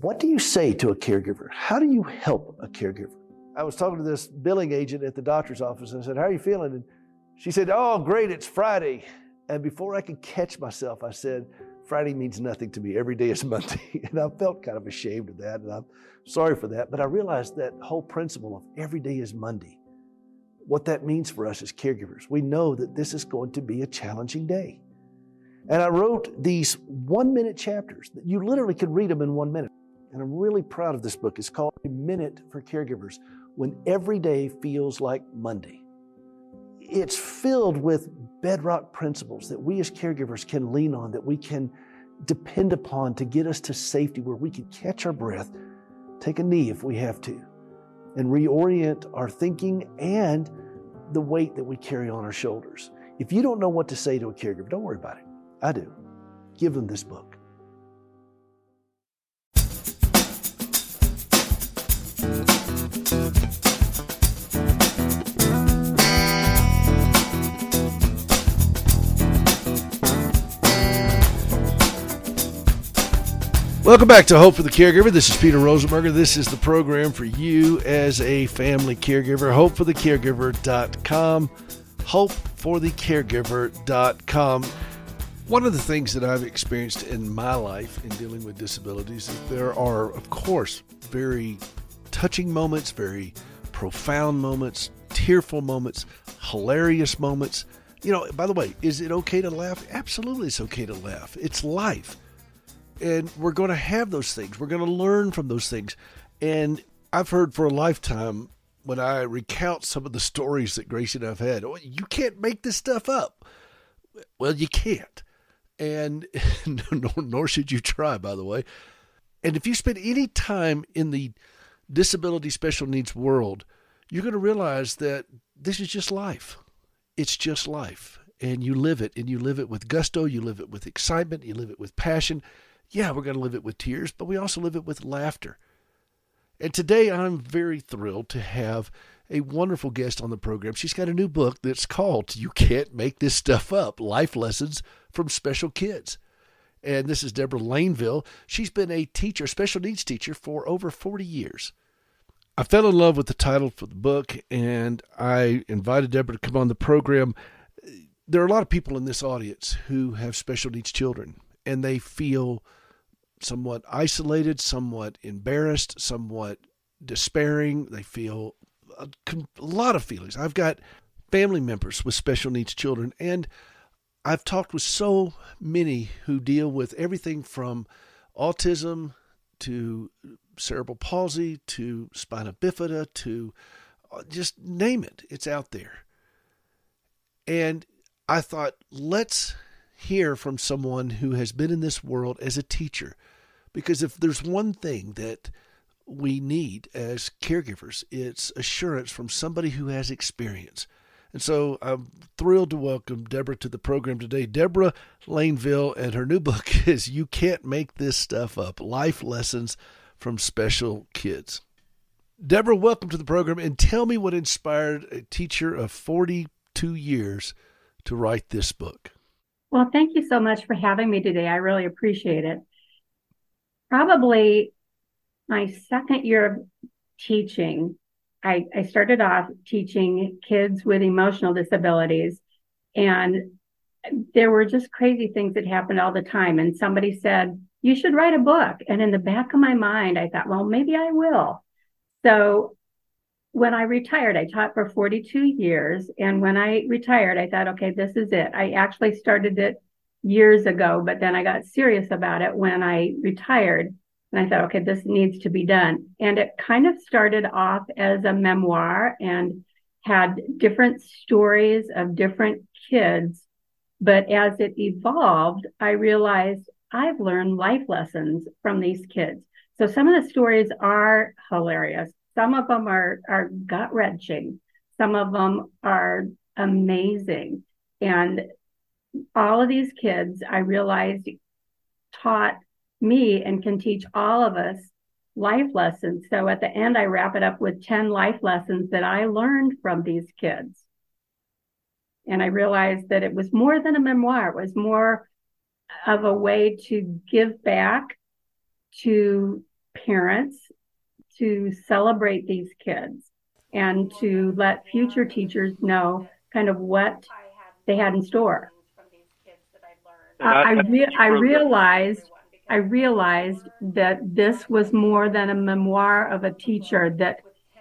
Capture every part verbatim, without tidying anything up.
What do you say to a caregiver? How do you help a caregiver? I was talking to this billing agent at the doctor's office and I said, how are you feeling? And she said, oh, great, it's Friday. And before I could catch myself, I said, Friday means nothing to me. Every day is Monday. And I felt kind of ashamed of that, and I'm sorry for that. But I realized that whole principle of every day is Monday, what that means for us as caregivers. We know that this is going to be a challenging day. And I wrote these one-minute chapters that you literally could read them in one minute. And I'm really proud of this book. It's called A Minute for Caregivers, When Every Day Feels Like Monday. It's filled with bedrock principles that we as caregivers can lean on, that we can depend upon to get us to safety, where we can catch our breath, take a knee if we have to, and reorient our thinking and the weight that we carry on our shoulders. If you don't know what to say to a caregiver, don't worry about it. I do. Give them this book. Welcome back to Hope for the Caregiver. This is Peter Rosenberger. This is the program for you as a family caregiver. hope for the caregiver dot com. hope for the caregiver dot com. One of the things that I've experienced in my life in dealing with disabilities is there are, of course, very touching moments, very profound moments, tearful moments, hilarious moments. You know, by the way, is it okay to laugh? Absolutely, it's okay to laugh. It's life. And we're going to have those things. We're going to learn from those things. And I've heard for a lifetime, when I recount some of the stories that Gracie and I've had, oh, you can't make this stuff up. Well, you can't. And nor should you try, by the way. And if you spend any time in the disability special needs world, you're going to realize that this is just life. It's just life. And you live it, and you live it with gusto. You live it with excitement. You live it with passion. Yeah, we're going to live it with tears, but we also live it with laughter. And today I'm very thrilled to have a wonderful guest on the program. She's got a new book that's called You Can't Make This Stuff Up, Life Lessons from Special Kids. And this is Deborah Lainville. She's been a teacher, special needs teacher, for over forty years. I fell in love with the title for the book, and I invited Deborah to come on the program. There are a lot of people in this audience who have special needs children, and they feel somewhat isolated, somewhat embarrassed, somewhat despairing. They feel a, a lot of feelings. I've got family members with special needs children, and I've talked with so many who deal with everything from autism to cerebral palsy to spina bifida to just name it. It's out there. And I thought, let's hear from someone who has been in this world as a teacher. Because if there's one thing that we need as caregivers, it's assurance from somebody who has experience. And so I'm thrilled to welcome Deborah to the program today. Deborah Lainville, and her new book is You Can't Make This Stuff Up, Life Lessons from Special Kids. Deborah, welcome to the program, and tell me what inspired a teacher of forty-two years to write this book. Well, thank you so much for having me today. I really appreciate it. Probably my second year of teaching, I, I started off teaching kids with emotional disabilities, and there were just crazy things that happened all the time. And somebody said, you should write a book. And in the back of my mind, I thought, well, maybe I will. So when I retired, I taught for forty-two years. And when I retired, I thought, okay, this is it. I actually started it years ago, but then I got serious about it when I retired. And I thought, okay, this needs to be done. And it kind of started off as a memoir and had different stories of different kids. But as it evolved, I realized I've learned life lessons from these kids. So some of the stories are hilarious. Some of them are, are gut-wrenching. Some of them are amazing. And all of these kids, I realized, taught me and can teach all of us life lessons. So at the end, I wrap it up with ten life lessons that I learned from these kids. And I realized that it was more than a memoir. It was more of a way to give back to parents to celebrate these kids and to let future teachers know kind of what they had in store. I, I, re- I realized I realized that this was more than a memoir of a teacher, that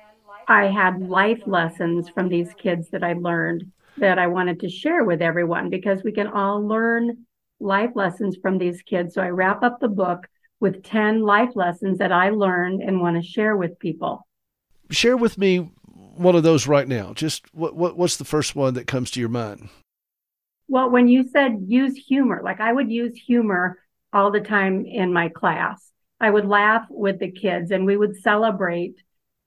I had life lessons from these kids that I learned that I wanted to share with everyone, because we can all learn life lessons from these kids. So I wrap up the book with ten life lessons that I learned and want to share with people. Share with me one of those right now. Just what, what what's the first one that comes to your mind? Well, when you said use humor, like I would use humor all the time in my class. I would laugh with the kids and we would celebrate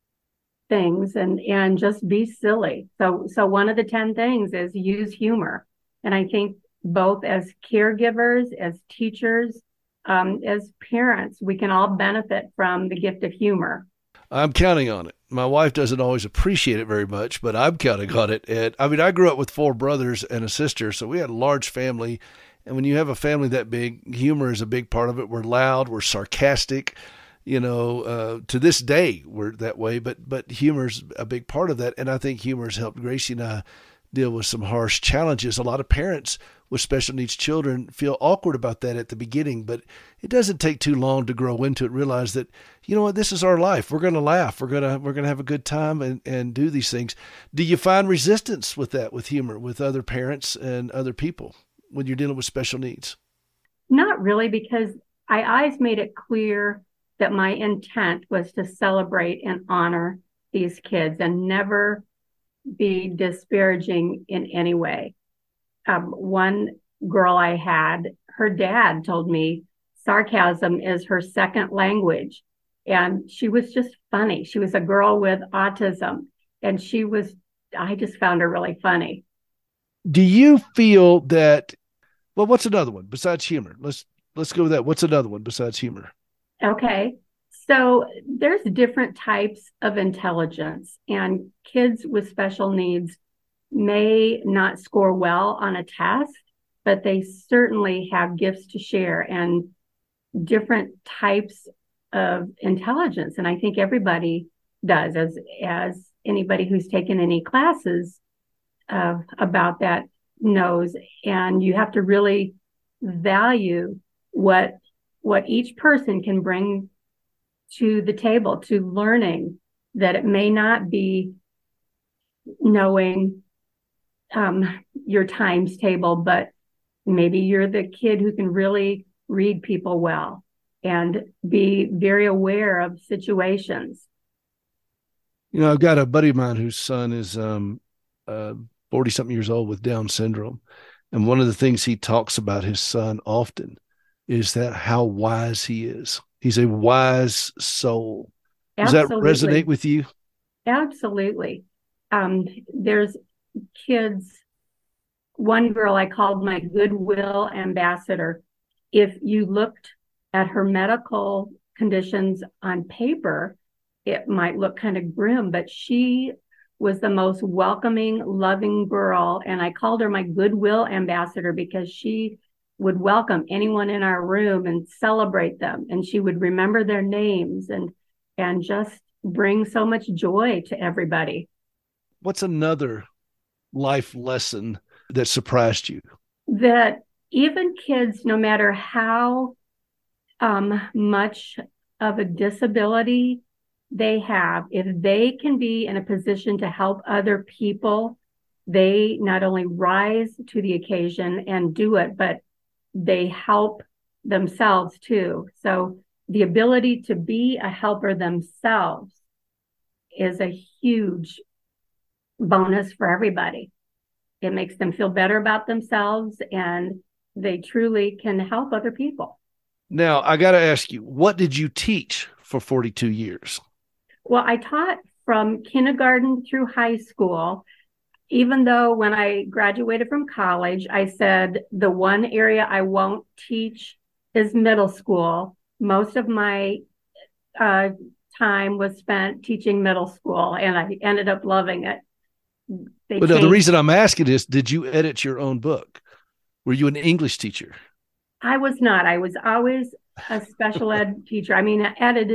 things and, and just be silly. So, so one of the ten things is use humor. And I think both as caregivers, as teachers, um, as parents, we can all benefit from the gift of humor. I'm counting on it. My wife doesn't always appreciate it very much, but I'm counting on it. And I mean, I grew up with four brothers and a sister, so we had a large family. And when you have a family that big, humor is a big part of it. We're loud, we're sarcastic, you know, uh, to this day we're that way, but, but humor's a big part of that. And I think humor's helped Gracie and I deal with some harsh challenges. A lot of parents with special needs children feel awkward about that at the beginning, but it doesn't take too long to grow into it, realize that, you know what, this is our life. We're going to laugh. We're going to, we're going to have a good time and, and do these things. Do you find resistance with that, with humor, with other parents and other people when you're dealing with special needs? Not really, because I always made it clear that my intent was to celebrate and honor these kids and never be disparaging in any way. Um, one girl I had, her dad told me sarcasm is her second language. And she was just funny. She was a girl with autism. And she was, I just found her really funny. Do you feel that, well, what's another one besides humor? Let's, let's go with that. What's another one besides humor? Okay. So there's different types of intelligence, and kids with special needs may not score well on a test, but they certainly have gifts to share and different types of intelligence. And I think everybody does, as, as anybody who's taken any classes uh, about that knows. And you have to really value what, what each person can bring to the table, to learning, that it may not be knowing um, your times table, but maybe you're the kid who can really read people well and be very aware of situations. You know, I've got a buddy of mine whose son is um, uh, forty something years old with Down syndrome. And one of the things he talks about his son often is that how wise he is. He's a wise soul. Does Absolutely. that resonate with you? Absolutely. Um, there's kids, one girl I called my goodwill ambassador. If you looked at her medical conditions on paper, it might look kind of grim, but she was the most welcoming, loving girl. And I called her my goodwill ambassador because she would welcome anyone in our room and celebrate them. And she would remember their names and, and just bring so much joy to everybody. What's another life lesson that surprised you? That even kids, no matter how um, much of a disability they have, if they can be in a position to help other people, they not only rise to the occasion and do it, but they help themselves too. So the ability to be a helper themselves is a huge bonus for everybody. It makes them feel better about themselves, and they truly can help other people. Now, I got to ask you, what did you teach for forty-two years? Well, I taught from kindergarten through high school. Even though when I graduated from college, I said the one area I won't teach is middle school. Most of my uh, time was spent teaching middle school, and I ended up loving it. They But no, the changed. reason I'm asking is, did you edit your own book? Were you an English teacher? I was not. I was always a special ed teacher. I mean, I edited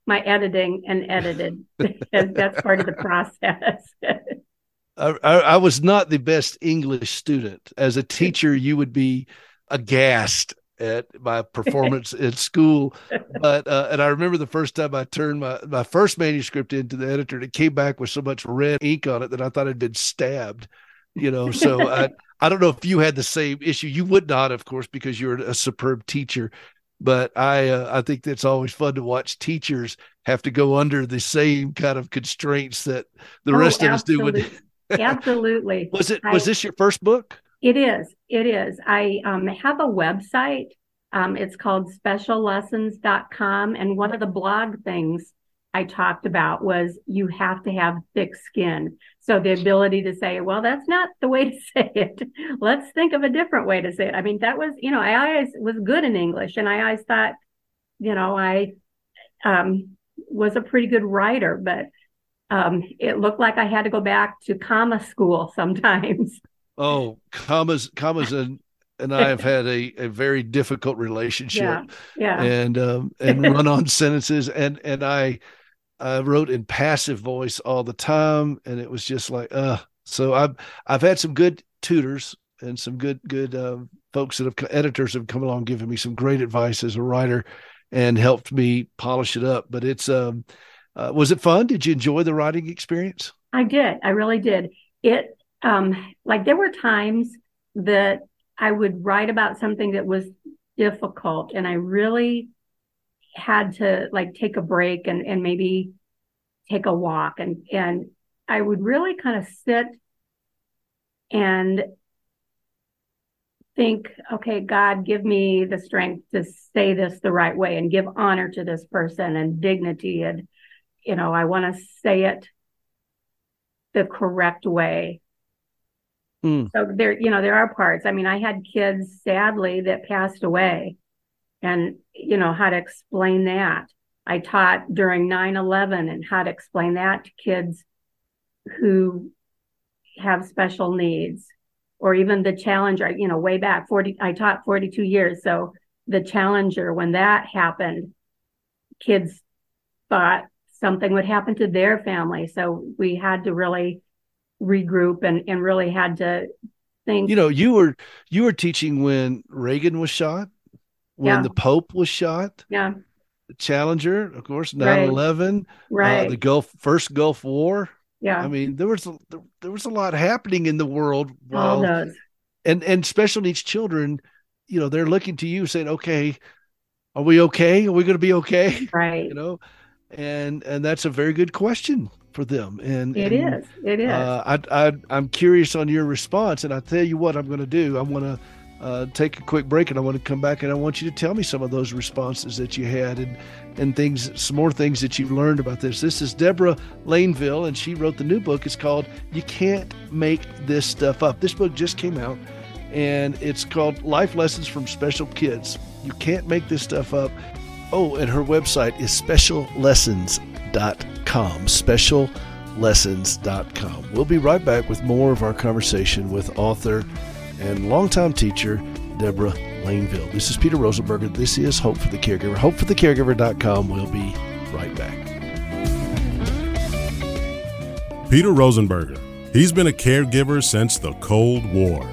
my editing and edited. That's part of the process. I, I, I was not the best English student. As a teacher, you would be aghast at my performance in school. But, uh, and I remember the first time I turned my, my first manuscript into the editor, and it came back with so much red ink on it that I thought I'd been stabbed, you know? So I, I don't know if you had the same issue. You would not, of course, because you're a superb teacher. But I, uh, I think it's always fun to watch teachers have to go under the same kind of constraints that the oh, rest absolutely. of us do. Absolutely. Was it, was I, this your first book? It is. It is. I um, have a website. Um, it's called special lessons dot com. And one of the blog things I talked about was you have to have thick skin. So the ability to say, well, that's not the way to say it. Let's think of a different way to say it. I mean, that was, you know, I always was good in English, and I always thought, you know, I um, was a pretty good writer, but um, it looked like I had to go back to comma school sometimes. Oh, commas, commas, and and I have had a, a very difficult relationship. Yeah, yeah. And um, and run on sentences, and and I I wrote in passive voice all the time, and it was just like, uh. So I've I've had some good tutors and some good good uh, folks that have editors have come along, giving me some great advice as a writer, and helped me polish it up. But it's um, uh, was it fun? Did you enjoy the writing experience? I did. I really did. It um, like there were times that I would write about something that was difficult, and I really had to like take a break and, and maybe take a walk. And, and I would really kind of sit and think, okay, God, give me the strength to say this the right way and give honor to this person and dignity. And, you know, I want to say it the correct way. Mm. So there, you know, there are parts. I mean, I had kids, sadly, that passed away. And, you know, how to explain that. I taught during nine eleven and how to explain that to kids who have special needs, or even the Challenger, you know, way back forty, I taught forty-two years. So the Challenger, when that happened, kids thought something would happen to their family. So we had to really regroup and, and really had to think. You know, you were, you were teaching when Reagan was shot. When yeah. the Pope was shot, yeah, the Challenger, of course, nine eleven, right, right. Uh, the Gulf, first Gulf War. Yeah, I mean, there was a, there, there was a lot happening in the world. While, All those, and and special needs children, you know, they're looking to you, saying, "Okay, are we okay? Are we going to be okay?" Right. You know, and and that's a very good question for them. And it and, is, it is. Uh, I I I'm curious on your response, and I tell you what I'm going to do. I want to. Uh, take a quick break, and I want to come back and I want you to tell me some of those responses that you had and and things, some more things that you've learned about this. This is Deborah Lainville, and she wrote the new book. It's called You Can't Make This Stuff Up. This book just came out, and it's called Life Lessons from Special Kids. You Can't Make This Stuff Up. Oh, and her website is special lessons dot com. special lessons dot com. We'll be right back with more of our conversation with author and longtime teacher, Deborah Lainville. This is Peter Rosenberger. This is Hope for the Caregiver. hope for the caregiver dot com. We'll be right back. Peter Rosenberger. He's been a caregiver since the Cold War.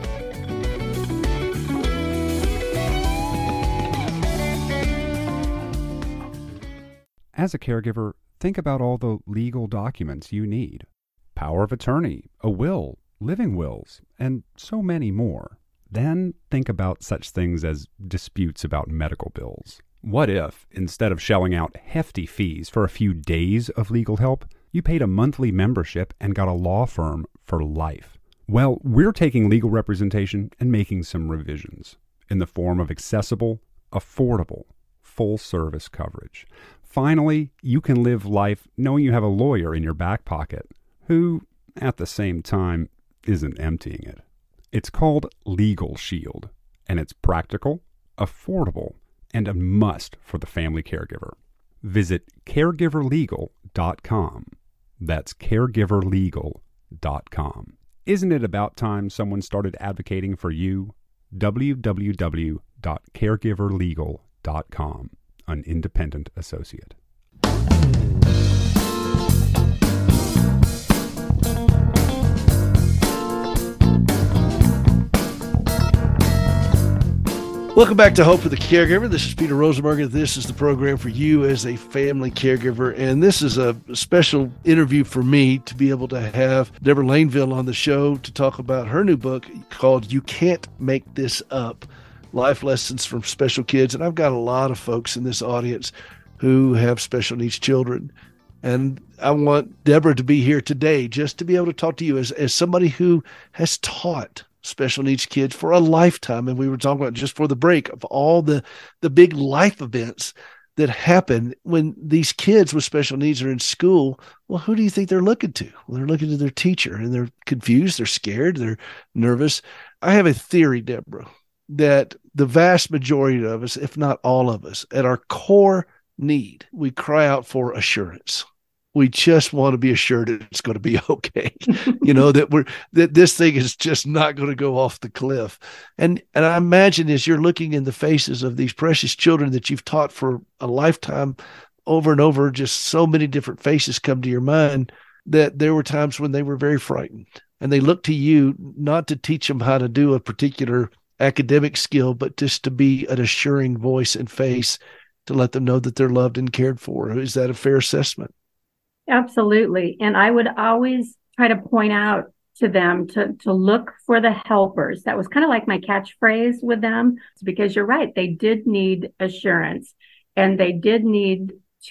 As a caregiver, think about all the legal documents you need. Power of attorney, a will, living wills, and so many more. Then think about such things as disputes about medical bills. What if, instead of shelling out hefty fees for a few days of legal help, you paid a monthly membership and got a law firm for life? Well, we're taking legal representation and making some revisions in the form of accessible, affordable, full-service coverage. Finally, you can live life knowing you have a lawyer in your back pocket who, at the same time, isn't emptying it. It's called Legal Shield, and it's practical, affordable, and a must for the family caregiver. Visit caregiver legal dot com. That's caregiver legal dot com. Isn't it about time someone started advocating for you? w w w dot caregiver legal dot com, an independent associate. Welcome back to Hope for the Caregiver. This is Peter Rosenberger. This is the program for you as a family caregiver. And this is a special interview for me to be able to have Deborah Lainville on the show to talk about her new book called You Can't Make This Up, Life Lessons from Special Kids. And I've got a lot of folks in this audience who have special needs children. And I want Deborah to be here today just to be able to talk to you as, as somebody who has taught special needs kids for a lifetime. And we were talking about just for the break of all the, the big life events that happen when these kids with special needs are in school. Well, who do you think they're looking to? Well, they're looking to their teacher, and they're confused, they're scared, they're nervous. I have a theory, Deborah, that the vast majority of us, if not all of us, at our core need, we cry out for assurance. We just want to be assured it's going to be okay. You know, that we're, that this thing is just not going to go off the cliff. And, and I imagine as you're looking in the faces of these precious children that you've taught for a lifetime over and over, just so many different faces come to your mind, that there were times when they were very frightened and they looked to you not to teach them how to do a particular academic skill, but just to be an assuring voice and face to let them know that they're loved and cared for. Is that a fair assessment? Absolutely. And I would always try to point out to them to, to look for the helpers. That was kind of like my catchphrase with them, because you're right. They did need assurance, and they did need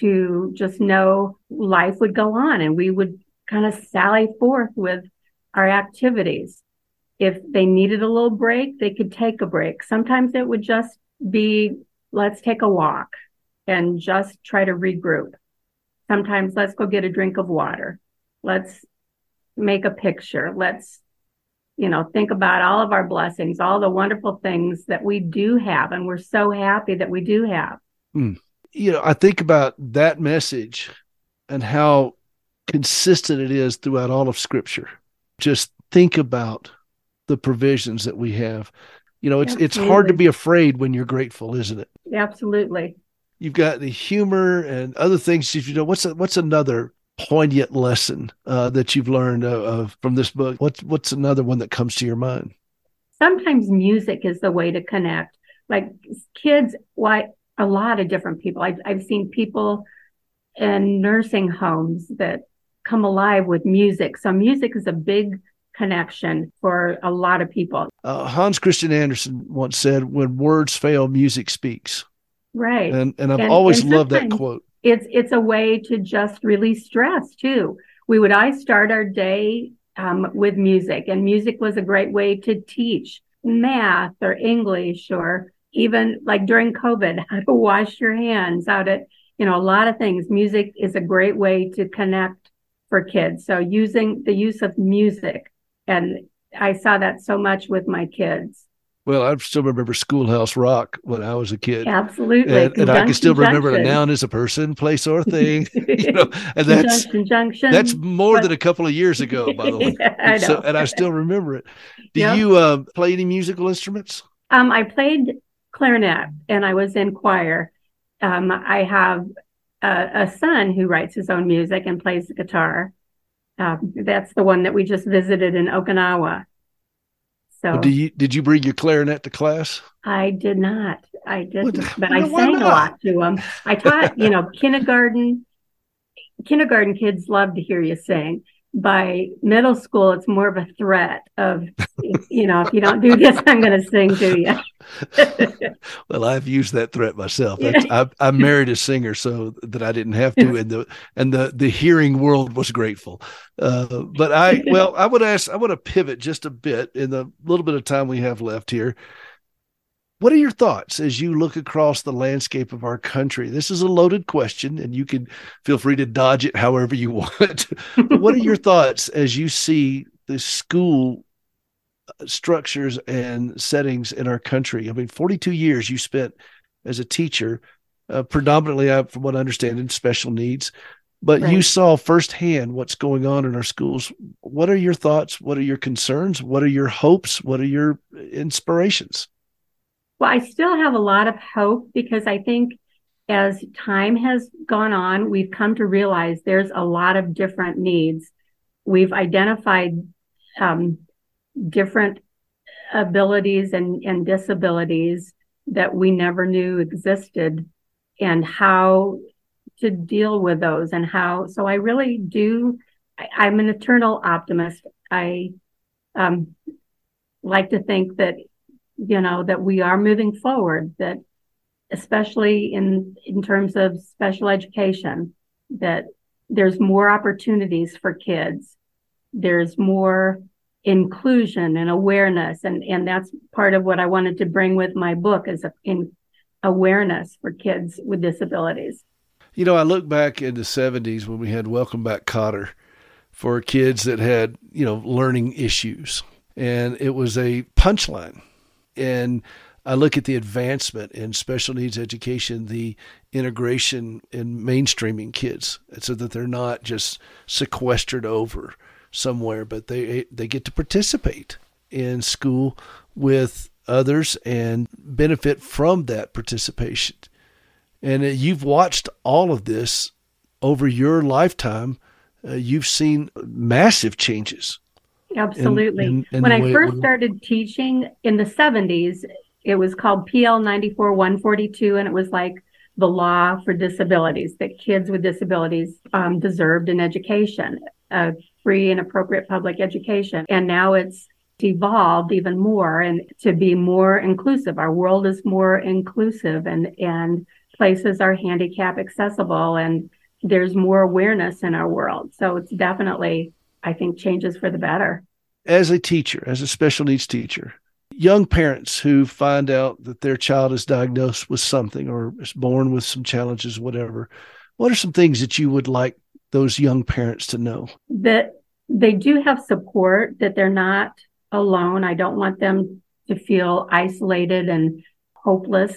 to just know life would go on, and we would kind of sally forth with our activities. If they needed a little break, they could take a break. Sometimes it would just be, let's take a walk and just try to regroup. Sometimes let's go get a drink of water. Let's make a picture. Let's, you know, think about all of our blessings, all the wonderful things that we do have. And we're so happy that we do have. Mm. You know, I think about that message and how consistent it is throughout all of Scripture. Just think about the provisions that we have. You know, it's, it's hard to be afraid when you're grateful, isn't it? Absolutely. You've got the humor and other things. You know, what's a, what's another poignant lesson uh, that you've learned uh, of from this book? What's what's another one that comes to your mind? Sometimes music is the way to connect. Like kids, why a lot of different people. I've I've seen people in nursing homes that come alive with music. So music is a big connection for a lot of people. Uh, Hans Christian Andersen once said, "When words fail, music speaks." Right. And and I've and, always and loved that quote. It's it's a way to just release stress too. We would I start our day um, with music, and music was a great way to teach math or English, or even like during COVID, how to wash your hands, how to, you know, a lot of things. Music is a great way to connect for kids. So using the use of music, and I saw that so much with my kids. Well, I still remember Schoolhouse Rock when I was a kid. Absolutely. And, and I can still remember a noun is a person, place, or thing. You know, and that's Conjunction. that's more but, than a couple of years ago, by the way. Yeah, I know. So, and I still remember it. Do yep. you uh, play any musical instruments? Um, I played clarinet, and I was in choir. Um, I have a, a son who writes his own music and plays the guitar. Um, that's the one that we just visited in Okinawa. So well, do you, did you bring your clarinet to class? I did not. I didn't, what, but well, I sang a lot to them. I taught, you know, kindergarten, kindergarten kids love to hear you sing. By middle school, it's more of a threat of, you know, if you don't do this, I'm going to sing to you. Well, I've used that threat myself. That's, I, I married a singer so that I didn't have to, and the and the the hearing world was grateful. Uh, but I, well, I would ask, I want to pivot just a bit in the little bit of time we have left here. What are your thoughts as you look across the landscape of our country? This is a loaded question, and you can feel free to dodge it however you want. But what are your thoughts as you see the school structures and settings in our country? I mean, forty-two years you spent as a teacher, uh, predominantly, uh, from what I understand, in special needs, but right. You saw firsthand what's going on in our schools. What are your thoughts? What are your concerns? What are your hopes? What are your inspirations? Well, I still have a lot of hope, because I think as time has gone on, we've come to realize there's a lot of different needs. We've identified um, different abilities and, and disabilities that we never knew existed, and how to deal with those, and how, so I really do, I, I'm an eternal optimist. I um, like to think that, you know, that we are moving forward, that especially in, in terms of special education, that there's more opportunities for kids. There's more inclusion and awareness. And, and that's part of what I wanted to bring with my book, is a, in awareness for kids with disabilities. You know, I look back in the seventies when we had Welcome Back, Kotter, for kids that had, you know, learning issues. And it was a punchline. And I look at the advancement in special needs education, the integration in mainstreaming kids, so that they're not just sequestered over somewhere, but they they get to participate in school with others and benefit from that participation. And you've watched all of this over your lifetime. Uh, you've seen massive changes. Absolutely. In, in, in when I first it, started teaching in the seventies, it was called P L ninety-four one forty-two, and it was like the law for disabilities, that kids with disabilities um, deserved an education, a free and appropriate public education. And now it's evolved even more, and to be more inclusive. Our world is more inclusive, and, and places are handicap accessible, and there's more awareness in our world. So it's definitely, I think, changes for the better. As a teacher, as a special needs teacher, young parents who find out that their child is diagnosed with something or is born with some challenges, whatever, what are some things that you would like those young parents to know? That they do have support, that they're not alone. I don't want them to feel isolated and hopeless,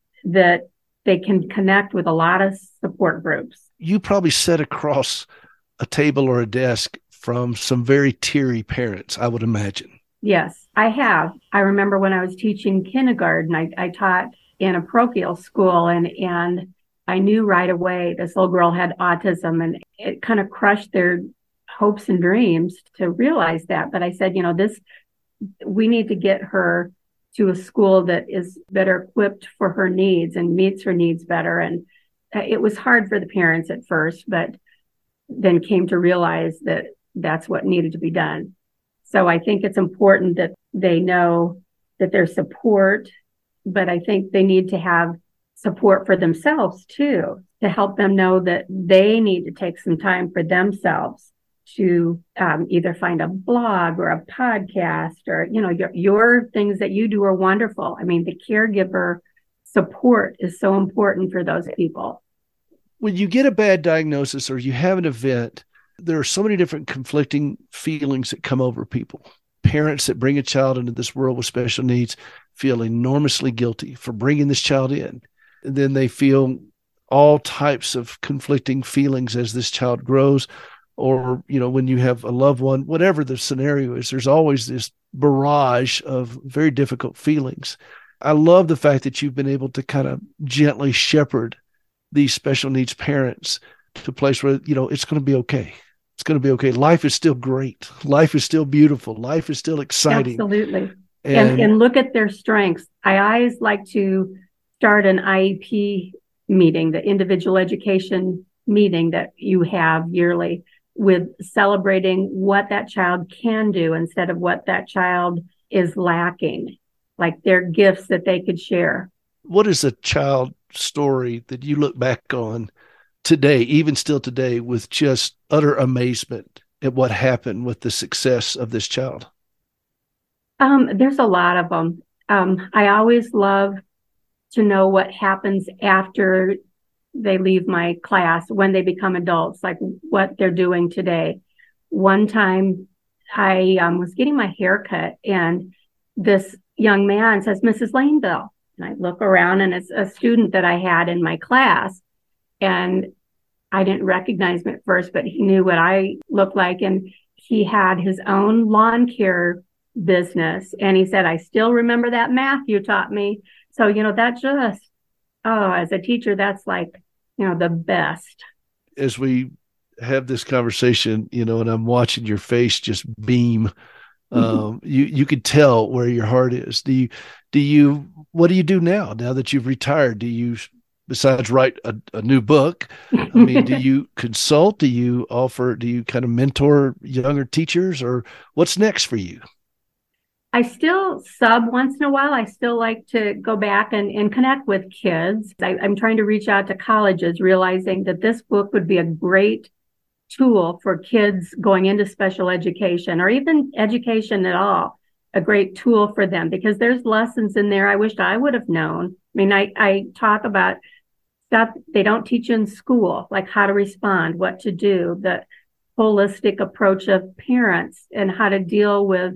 that they can connect with a lot of support groups. You probably sat across a table or a desk from some very teary parents, I would imagine. Yes, I have. I remember when I was teaching kindergarten, I, I taught in a parochial school, and, and I knew right away this little girl had autism, and it kind of crushed their hopes and dreams to realize that. But I said, you know, this, we need to get her to a school that is better equipped for her needs and meets her needs better. And it was hard for the parents at first, but then came to realize that that's what needed to be done. So I think it's important that they know that there's support, but I think they need to have support for themselves too, to help them know that they need to take some time for themselves to um, either find a blog or a podcast, or, you know, your, your things that you do are wonderful. I mean, the caregiver support is so important for those people. When you get a bad diagnosis or you have an event, there are so many different conflicting feelings that come over people. Parents that bring a child into this world with special needs feel enormously guilty for bringing this child in. And then they feel all types of conflicting feelings as this child grows. Or, you know, when you have a loved one, whatever the scenario is, there's always this barrage of very difficult feelings. I love the fact that you've been able to kind of gently shepherd these special needs parents to a place where, you know, it's going to be okay. It's going to be okay. Life is still great. Life is still beautiful. Life is still exciting. Absolutely. And, and, and look at their strengths. I always like to start an I E P meeting, the individual education meeting that you have yearly, with celebrating what that child can do instead of what that child is lacking, like their gifts that they could share. What is a child story that you look back on today, even still today, with just utter amazement at what happened with the success of this child? Um, there's a lot of them. Um, I always love to know what happens after they leave my class, when they become adults, like what they're doing today. One time I um, was getting my hair cut, and this young man says, Missus Laneville. And I look around, and it's a student that I had in my class. And I didn't recognize him at first, but he knew what I looked like. And he had his own lawn care business. And he said, I still remember that math you taught me. So, you know, that just, oh, as a teacher, that's like, you know, the best. As we have this conversation, you know, and I'm watching your face just beam Um, you you could tell where your heart is. Do you do you what do you do now? Now that you've retired, do you, besides write a, a new book? I mean, do you consult? Do you offer? Do you kind of mentor younger teachers, or what's next for you? I still sub once in a while. I still like to go back and, and connect with kids. I, I'm trying to reach out to colleges, realizing that this book would be a great tool for kids going into special education or even education at all, a great tool for them, because there's lessons in there I wished I would have known. I mean, I, I talk about stuff they don't teach in school, like how to respond, what to do, the holistic approach of parents and how to deal with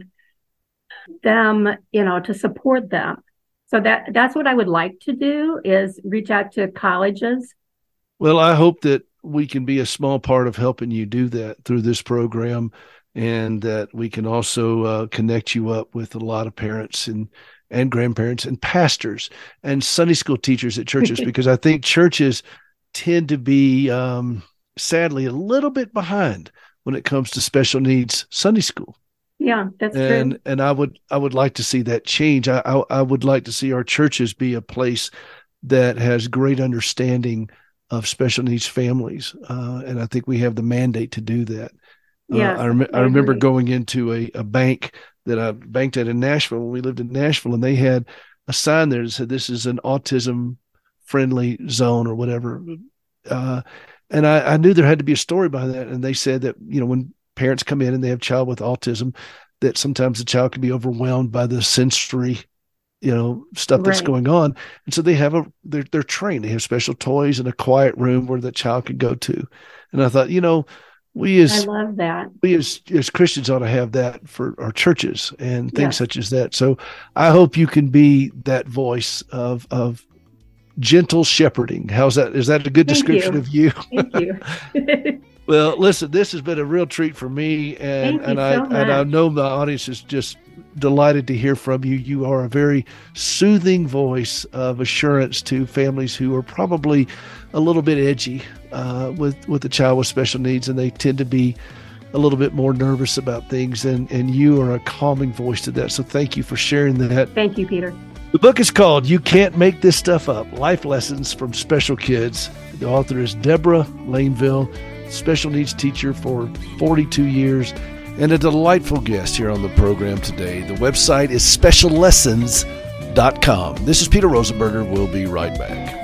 them, you know, to support them. So that that's what I would like to do, is reach out to colleges. Well, I hope that we can be a small part of helping you do that through this program, and that we can also uh, connect you up with a lot of parents and and grandparents and pastors and Sunday school teachers at churches, because I think churches tend to be, um, sadly, a little bit behind when it comes to special needs Sunday school. Yeah, that's and, true. And I would I would like to see that change. I, I I would like to see our churches be a place that has great understanding of special needs families, uh, and I think we have the mandate to do that. Yeah, uh, I, rem- I I remember agree. going into a, a bank that I banked at in Nashville when we lived in Nashville, and they had a sign there that said, "This is an autism-friendly zone," or whatever. Uh, and I, I knew there had to be a story behind that. And they said that, you know, when parents come in and they have a child with autism, that sometimes the child can be overwhelmed by the sensory, you know, stuff that's Right. going on. And so they have a, they're, they're trained. They have special toys and a quiet room where the child can go to. And I thought, you know, we I as, love that. we as, as Christians ought to have that for our churches and things Yes. such as that. So I hope you can be that voice of, of gentle shepherding. How's that? Is that a good Thank description you. of you? Thank you. Well, listen, this has been a real treat for me, and, Thank you and I so and I much. know the audience is just delighted to hear from you. You are a very soothing voice of assurance to families who are probably a little bit edgy uh, with with a child with special needs, and they tend to be a little bit more nervous about things, and, and you are a calming voice to that. So thank you for sharing that. Thank you, Peter. The book is called You Can't Make This Stuff Up, Life Lessons from Special Kids. The author is Deborah Lainville, special needs teacher for forty-two years and a delightful guest here on the program today. The website is special lessons dot com. This is Peter Rosenberger. We'll be right back.